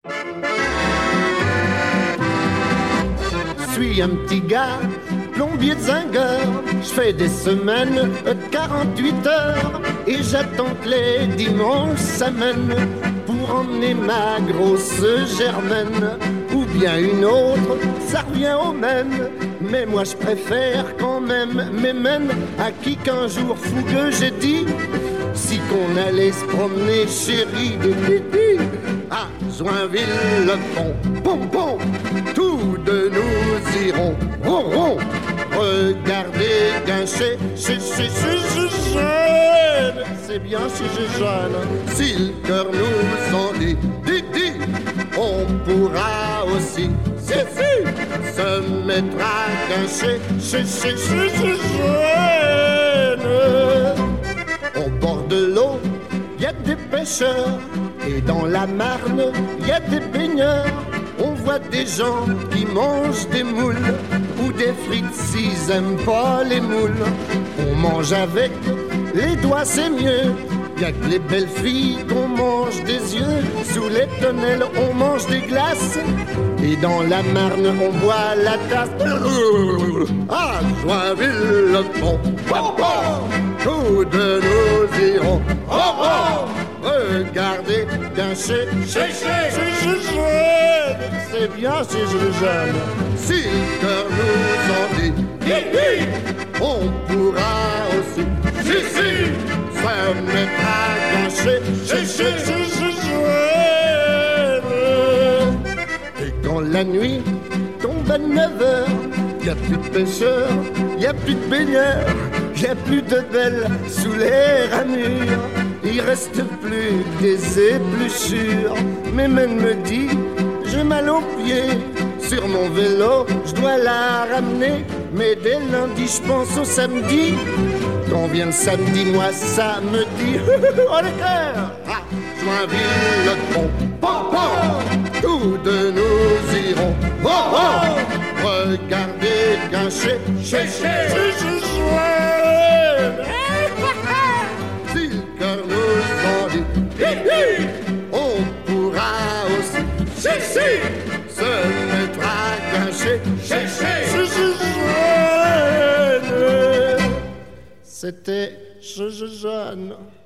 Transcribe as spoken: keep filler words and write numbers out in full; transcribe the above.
Je suis un petit gars, plombier de zingueur. Je fais des semaines de quarante-huit heures et j'attends que les dimanches s'amènent pour emmener ma grosse Germaine. Ou bien une autre, ça revient au même. Mais moi je préfère quand même mes mènes à qui qu'un jour fougueux j'ai dit si qu'on allait se promener, chérie, à Joinville-le-Pont, pom pom, tous deux nous irons, ron ron, regardez Guinchet, chez chez chez chez jeune, c'est bien si j'ai jeune, si le cœur nous en dit, dit dit, on pourra aussi, si si, se mettre à Guinchet, chez chez chez chez jeune. Au bord de l'eau, y a des pêcheurs, et dans la Marne, y a des baigneurs. On voit des gens qui mangent des moules, ou des frites s'ils aiment pas les moules. On mange avec les doigts, c'est mieux. Y a que les belles filles qu'on mange des yeux. Sous les tonnelles, on mange des glaces, et dans la Marne, on boit la tasse. Ah, Joinville-le-Pont, pom pom, tous deux nous irons, oh oh, regardez Guinchet, chez chez chez chez, c'est bien si je jeune. Si le cœur nous en dit, hi hi, on pourra aussi, si si, se mettre à Guinchet, chez chez chez chez. Et quand la nuit tombe à neuf heures, y a plus de pêcheurs, y a plus de baigneurs, y a plus de belles sous les ramures. Il reste plus que des épluchures. Mais même me dit, j'ai mal aux pieds. Sur mon vélo, je dois la ramener. Mais dès lundi, je pense au samedi. Quand vient le samedi, moi ça me dit oh les cœurs, ah, Joinville-le-Pont, pom pom, tous deux nous irons, oh oh, regardez Guinchet, chez chez chez chez si le cœur nous en dit, hi hi, on pourra aussi, si si, se mettre à Guinchet, chez chez chez chez. C'était je, je, jeune.